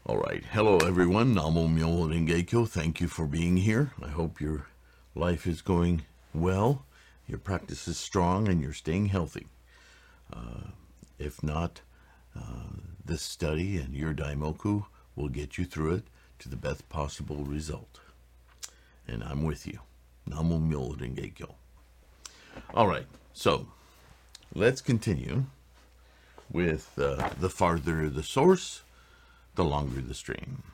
All right. Hello, everyone. Namo Myoho Renge-kyo. Thank you for being here. I hope your life is going well, your practice is strong, and you're staying healthy. If not, this study and your Daimoku will get you through it to the best possible result. And I'm with you. Namo Myoho Renge-kyo. All right. So let's continue with the farther the source, the longer the stream.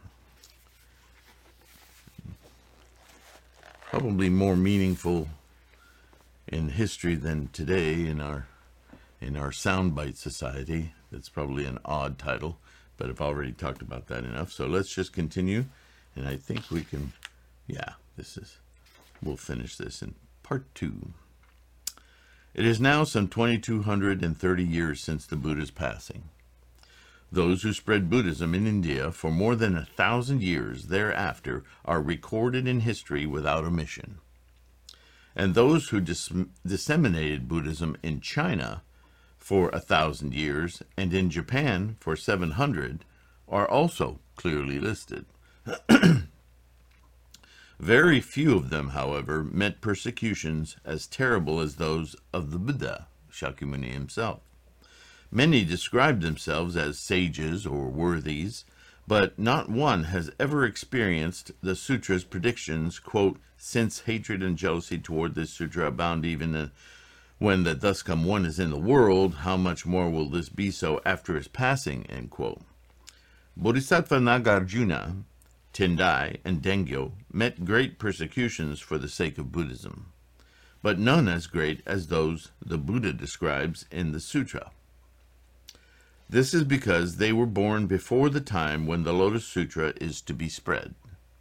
Probably more meaningful in history than today in our soundbite society. That's probably an odd title, but I've already talked about that enough. So let's just continue, and I think we can, we'll finish this in part 2. It is now some 2230 years since the Buddha's passing. Those who spread Buddhism in India for more than 1,000 years thereafter are recorded in history without omission. And those who disseminated Buddhism in China for 1,000 years and in Japan for 700 are also clearly listed. Very few of them, however, met persecutions as terrible as those of the Buddha, Shakyamuni himself. Many describe themselves as sages or worthies, but not one has ever experienced the sutra's predictions, quote, since hatred and jealousy toward this sutra abound even when the thus come one is in the world, how much more will this be so after his passing, end quote. Bodhisattva Nagarjuna, Tendai, and Dengyo met great persecutions for the sake of Buddhism, but none as great as those the Buddha describes in the sutra. This is because they were born before the time when the Lotus Sutra is to be spread.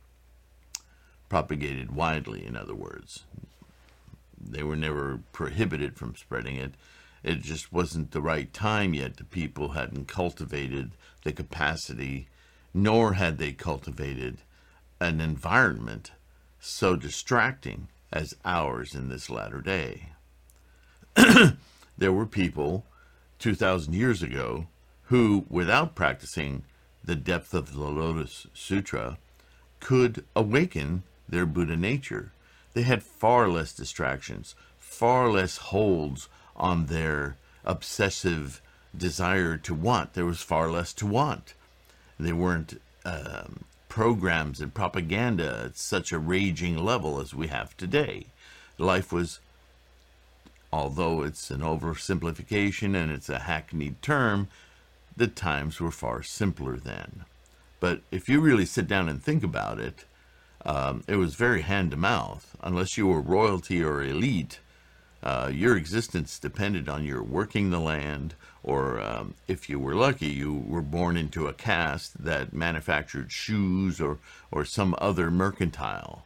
Propagated widely, in other words. They were never prohibited from spreading it. It just wasn't the right time yet. The people hadn't cultivated the capacity, nor had they cultivated an environment so distracting as ours in this latter day. There were people 2,000 years ago who, without practicing the depth of the Lotus Sutra, could awaken their Buddha nature. They had far less distractions, far less holds on their obsessive desire to want. There was far less to want. There weren't programs and propaganda at such a raging level as we have today. Life was, although it's an oversimplification and it's a hackneyed term, the times were far simpler then. But if you really sit down and think about it, it was very hand-to-mouth. Unless you were royalty or elite, your existence depended on your working the land, or if you were lucky, you were born into a caste that manufactured shoes or some other mercantile.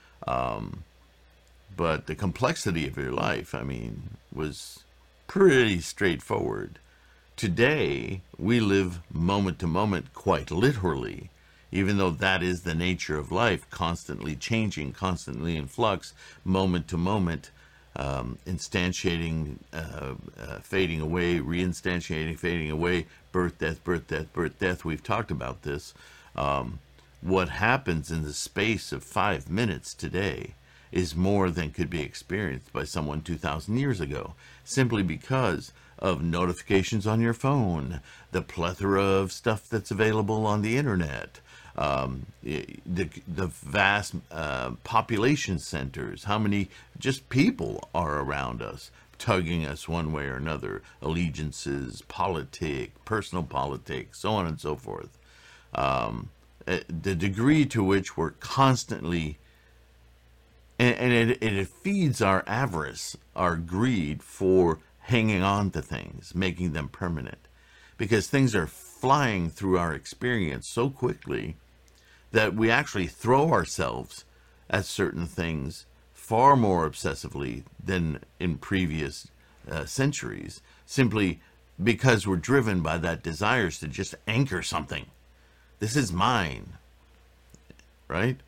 But the complexity of your life, was pretty straightforward. Today, we live moment to moment quite literally, even though that is the nature of life, constantly changing, constantly in flux, moment to moment, instantiating, fading away, reinstantiating, fading away, birth, death, birth, death, birth, death. We've talked about this. What happens in the space of 5 minutes today is more than could be experienced by someone 2,000 years ago, simply because of notifications on your phone, the plethora of stuff that's available on the internet, the vast population centers, how many just people are around us, tugging us one way or another, allegiances, politics, personal politics, so on and so forth. The degree to which we're constantly, and it feeds our avarice, our greed for hanging on to things, making them permanent, because things are flying through our experience so quickly that we actually throw ourselves at certain things far more obsessively than in previous centuries, simply because we're driven by that desire to just anchor something. This is mine, right?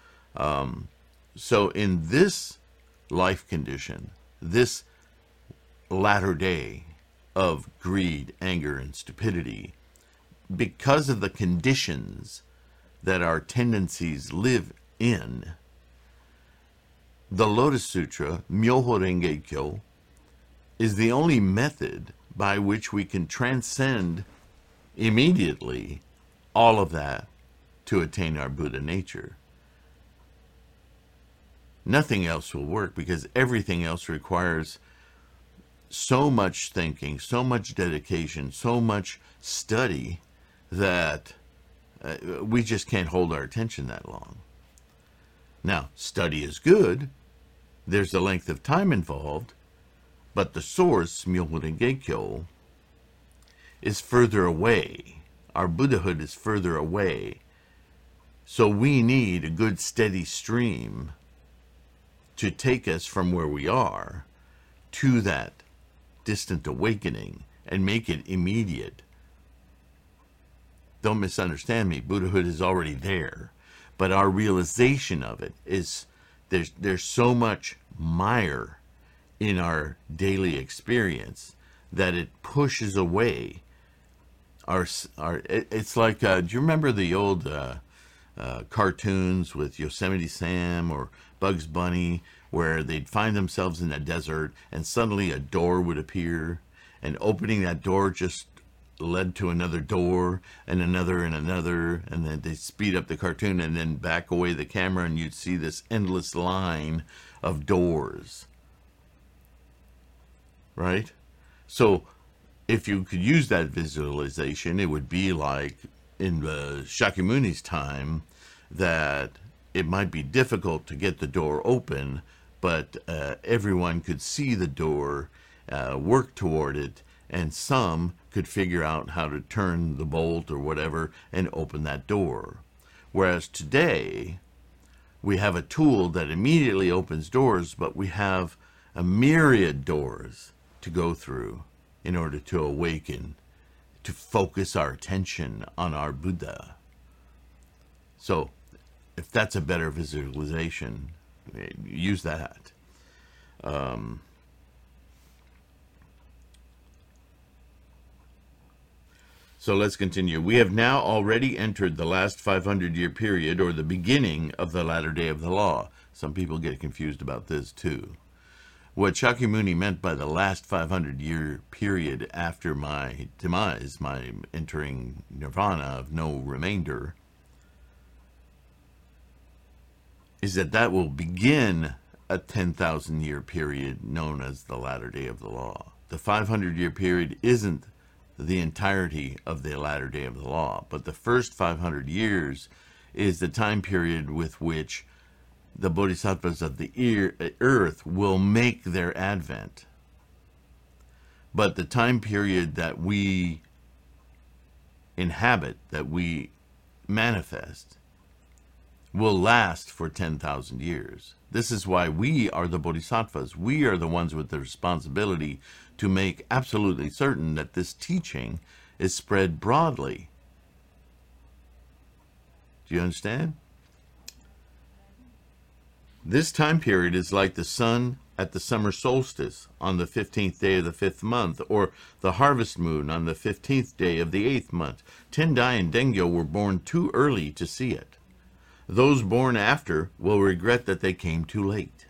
So in this life condition, this latter day of greed, anger, and stupidity, because of the conditions that our tendencies live in, the Lotus Sutra, Myoho Renge Kyo, is the only method by which we can transcend immediately all of that to attain our Buddha nature. Nothing else will work, because everything else requires so much thinking, so much dedication, so much study that we just can't hold our attention that long. Now, study is good. There's a length of time involved, but the source, Myoho Renge Kyo, is further away. Our Buddhahood is further away. So we need a good steady stream to take us from where we are to that distant awakening and make it immediate. Don't misunderstand me. Buddhahood is already there, but our realization of it is there's so much mire in our daily experience that it pushes away our it's like, do you remember the old cartoons with Yosemite Sam or Bugs Bunny, where they'd find themselves in a desert and suddenly a door would appear, and opening that door just led to another door and another, and then they speed up the cartoon and then back away the camera, and you'd see this endless line of doors, right? So if you could use that visualization, it would be like in Shakyamuni's time, that it might be difficult to get the door open, but everyone could see the door, work toward it, and some could figure out how to turn the bolt or whatever and open that door. Whereas today, we have a tool that immediately opens doors, but we have a myriad doors to go through in order to awaken, to focus our attention on our Buddha. So, if that's a better visualization, use that. So let's continue. We have now already entered the last 500-year period, or the beginning of the latter day of the law. Some people get confused about this too. What Shakyamuni meant by the last 500-year period after my demise, my entering nirvana of no remainder, is that will begin a 10,000-year period known as the latter day of the law. The 500-year period isn't the entirety of the latter day of the law, but the first 500 years is the time period with which the bodhisattvas of the earth will make their advent. But the time period that we inhabit, that we manifest, will last for 10,000 years. This is why we are the bodhisattvas. We are the ones with the responsibility to make absolutely certain that this teaching is spread broadly. Do you understand? This time period is like the sun at the summer solstice on the 15th day of the 5th month, or the harvest moon on the 15th day of the 8th month. Tendai and Dengyo were born too early to see it. Those born after will regret that they came too late.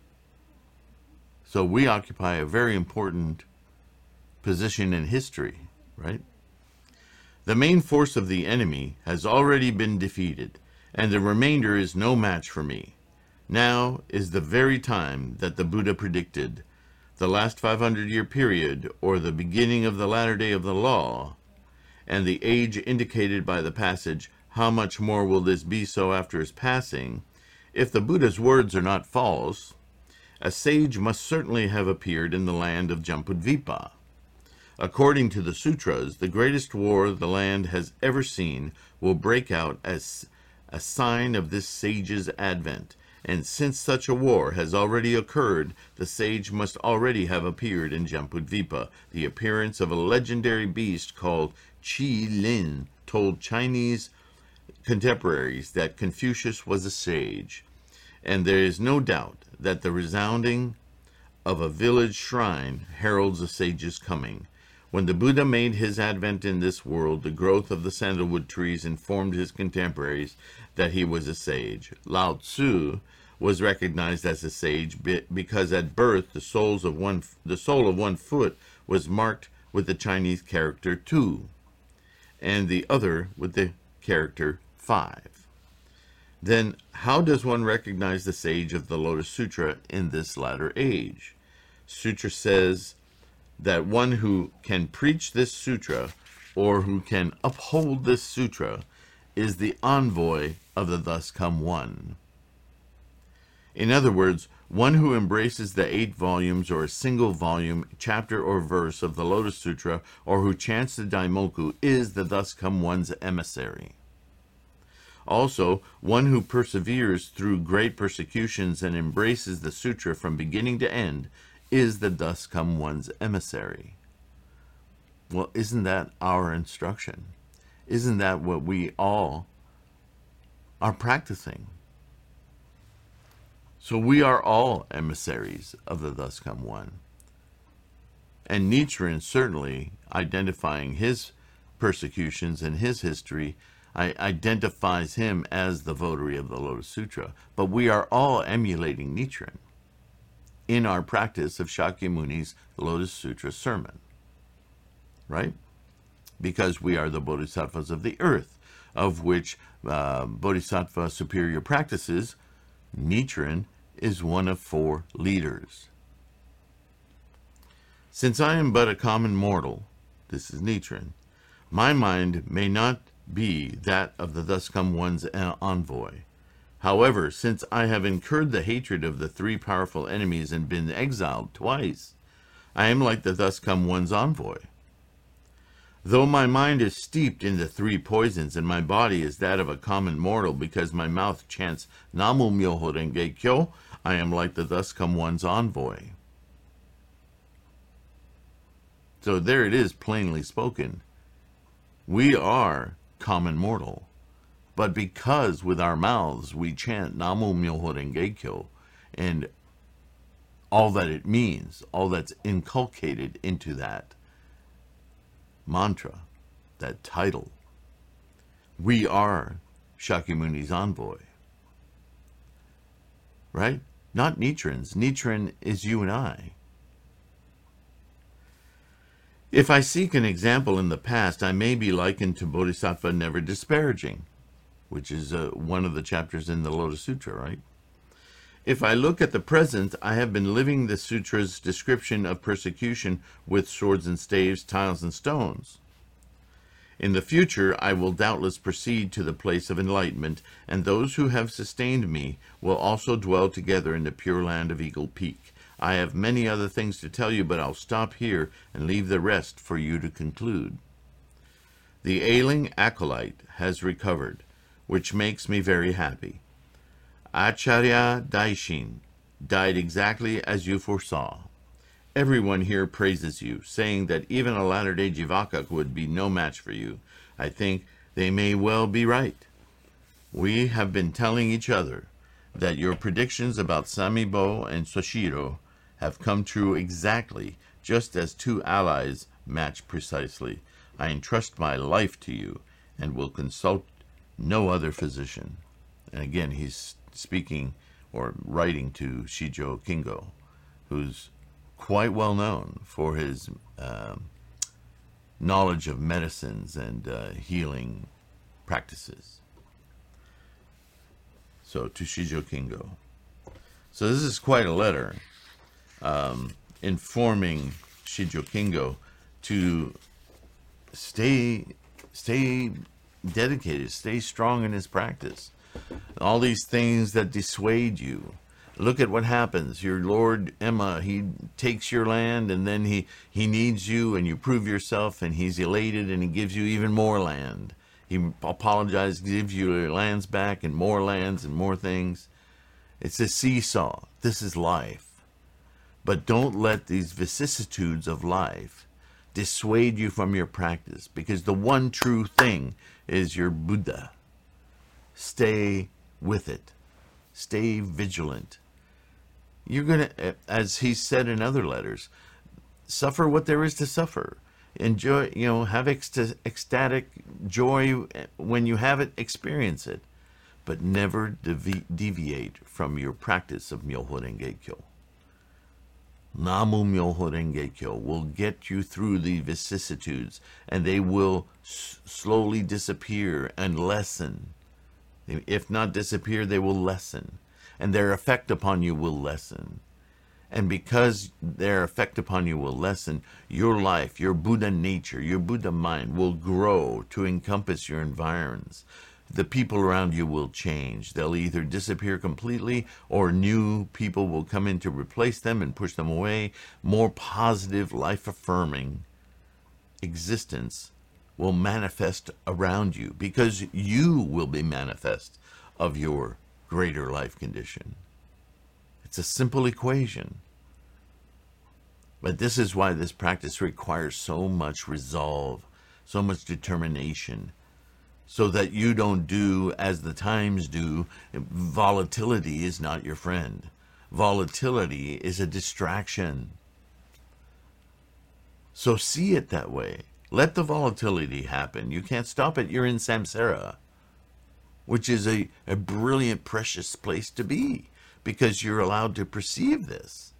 So we occupy a very important position in history, right? The main force of the enemy has already been defeated, and the remainder is no match for me. Now is the very time that the Buddha predicted, the last 500-year period, or the beginning of the latter day of the law, and the age indicated by the passage, how much more will this be so after his passing? If the Buddha's words are not false, a sage must certainly have appeared in the land of Jambudvipa. According to the sutras, the greatest war the land has ever seen will break out as a sign of this sage's advent. And since such a war has already occurred, the sage must already have appeared in Jambudvipa. The appearance of a legendary beast called Qi Lin told Chinese contemporaries that Confucius was a sage, and there is no doubt that the resounding of a village shrine heralds a sage's coming. When the Buddha made his advent in this world, the growth of the sandalwood trees informed his contemporaries that he was a sage. Lao Tzu was recognized as a sage because at birth the soul of one foot was marked with the Chinese character 2, and the other with the character 5. Then how does one recognize the sage of the Lotus Sutra in this latter age? Sutra says that one who can preach this sutra or who can uphold this sutra is the envoy of the Thus Come One. In other words, one who embraces the 8 volumes or a single volume, chapter or verse of the Lotus Sutra, or who chants the Daimoku, is the Thus Come One's emissary. Also, one who perseveres through great persecutions and embraces the sutra from beginning to end is the Thus Come One's emissary. Well, isn't that our instruction? Isn't that what we all are practicing? So we are all emissaries of the Thus Come One. And Nichiren, certainly identifying his persecutions and his history, identifies him as the votary of the Lotus Sutra. But we are all emulating Nichiren in our practice of Shakyamuni's Lotus Sutra sermon. Right? Because we are the bodhisattvas of the earth, of which bodhisattva superior practices, Nichiren is one of 4 leaders. Since I am but a common mortal, this is Nichiren, my mind may not be that of the Thus Come One's envoy. However, since I have incurred the hatred of the 3 powerful enemies and been exiled twice, I am like the Thus Come One's envoy. Though my mind is steeped in the 3 poisons and my body is that of a common mortal because my mouth chants Namu Myoho Renge Kyo, I am like the Thus Come One's envoy. So there it is, plainly spoken. We are common mortal, but because with our mouths we chant Namu Myoho Renge Kyo and all that it means, all that's inculcated into that mantra, that title, we are Shakyamuni's envoy. Right? Not Nichiren's. Nichiren is you and I. If I seek an example in the past, I may be likened to Bodhisattva Never Disparaging, which is one of the chapters in the Lotus Sutra, right? If I look at the present, I have been living the sutra's description of persecution with swords and staves, tiles and stones. In the future, I will doubtless proceed to the place of enlightenment, and those who have sustained me will also dwell together in the pure land of Eagle Peak. I have many other things to tell you, but I'll stop here and leave the rest for you to conclude. The ailing acolyte has recovered, which makes me very happy. Acharya Daishin died exactly as you foresaw. Everyone here praises you, saying that even a latter-day Jivaka would be no match for you. I think they may well be right. We have been telling each other that your predictions about Samibo and Soshiro have come true exactly, just as 2 allies match precisely. I entrust my life to you and will consult no other physician. And again, he's speaking or writing to Shijo Kingo, who's quite well known for his knowledge of medicines and healing practices. So, to Shijo Kingo. So this is quite a letter informing Shijo Kingo to stay dedicated, stay strong in his practice. All these things that dissuade you. Look at what happens. Your Lord Emma, he takes your land and then he needs you and you prove yourself and he's elated and he gives you even more land. He apologizes, gives you your lands back and more lands and more things. It's a seesaw. This is life. But don't let these vicissitudes of life dissuade you from your practice, because the one true thing is your Buddha. Stay with it. Stay vigilant. You're going to, as he said in other letters, suffer what there is to suffer. Enjoy, have ecstatic joy when you have it, experience it, but never deviate from your practice of Myoho Renge Kyo. Namu Myoho Renge Kyo will get you through the vicissitudes, and they will slowly disappear and lessen. If not disappear, they will lessen, and their effect upon you will lessen. And because their effect upon you will lessen, your life, your Buddha nature, your Buddha mind will grow to encompass your environs. The people around you will change. They'll either disappear completely or new people will come in to replace them and push them away. More positive, life-affirming existence will manifest around you because you will be manifest of your greater life condition. It's a simple equation. But this is why this practice requires so much resolve, so much determination, so that you don't do as the times do. Volatility is not your friend. Volatility is a distraction. So see it that way. Let the volatility happen. You can't stop it. You're in samsara, which is a brilliant, precious place to be because you're allowed to perceive this.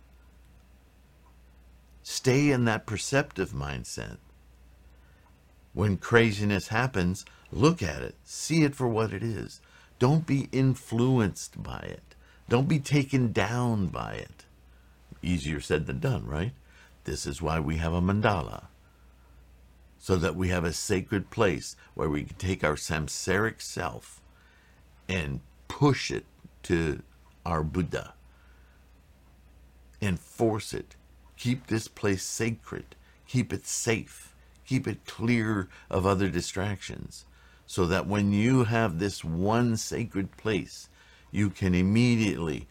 Stay in that perceptive mindset. When craziness happens, look at it. See it for what it is. Don't be influenced by it. Don't be taken down by it. Easier said than done, right? This is why we have a mandala. So that we have a sacred place where we can take our samsaric self and push it to our Buddha. And force it. Keep this place sacred. Keep it safe. Keep it clear of other distractions. So that when you have this one sacred place, you can immediately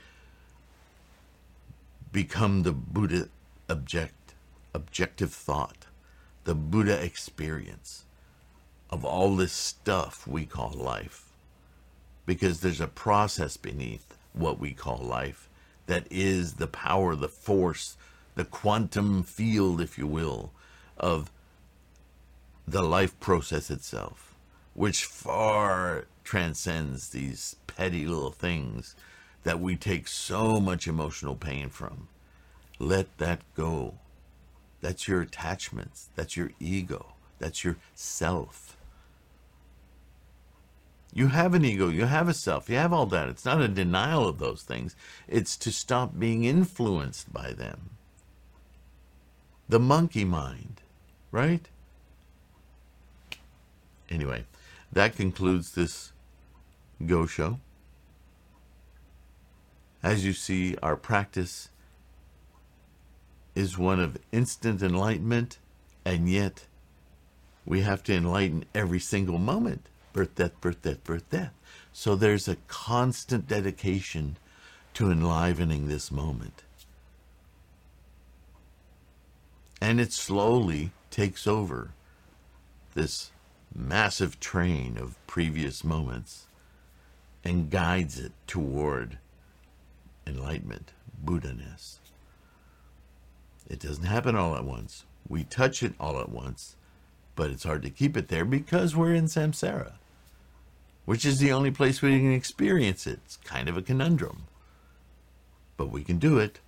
become the Buddha objective thought, the Buddha experience of all this stuff we call life. Because there's a process beneath what we call life that is the power, the force, the quantum field, if you will, of the life process itself, which far transcends these petty little things that we take so much emotional pain from. Let that go. That's your attachments. That's your ego. That's your self. You have an ego. You have a self. You have all that. It's not a denial of those things. It's to stop being influenced by them. The monkey mind, right? Anyway, that concludes this Go Show. As you see, our practice is one of instant enlightenment, and yet we have to enlighten every single moment. Birth, death, birth, death, birth, death. So there's a constant dedication to enlivening this moment. And it slowly takes over this massive train of previous moments and guides it toward enlightenment, Buddha-ness. It doesn't happen all at once. We touch it all at once, but it's hard to keep it there because we're in samsara, which is the only place we can experience it. It's kind of a conundrum, but we can do it.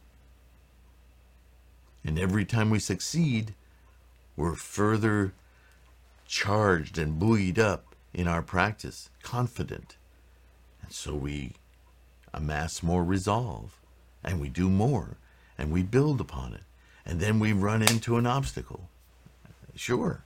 And every time we succeed, we're further charged and buoyed up in our practice, confident. And so we amass more resolve, and we do more, and we build upon it. And then we run into an obstacle. Sure.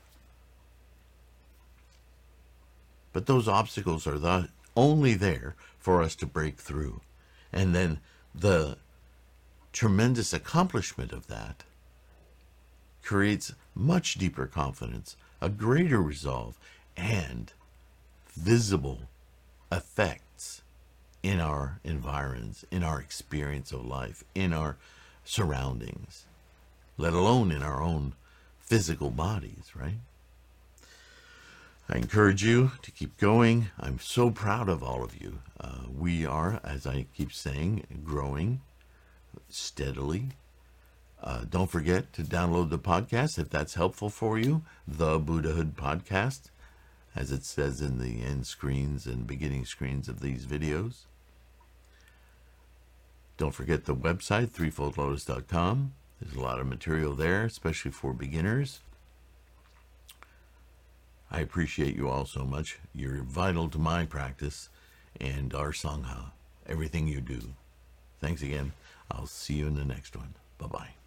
But those obstacles are only there for us to break through. And then the tremendous accomplishment of that creates much deeper confidence, a greater resolve, and visible effects in our environs, in our experience of life, in our surroundings, let alone in our own physical bodies, right? I encourage you to keep going. I'm so proud of all of you. We are, as I keep saying, growing steadily. Don't forget to download the podcast if that's helpful for you. The Buddhahood Podcast, as it says in the end screens and beginning screens of these videos. Don't forget the website, threefoldlotus.com. There's a lot of material there, especially for beginners. I appreciate you all so much. You're vital to my practice and our Sangha, everything you do. Thanks again. I'll see you in the next one. Bye-bye.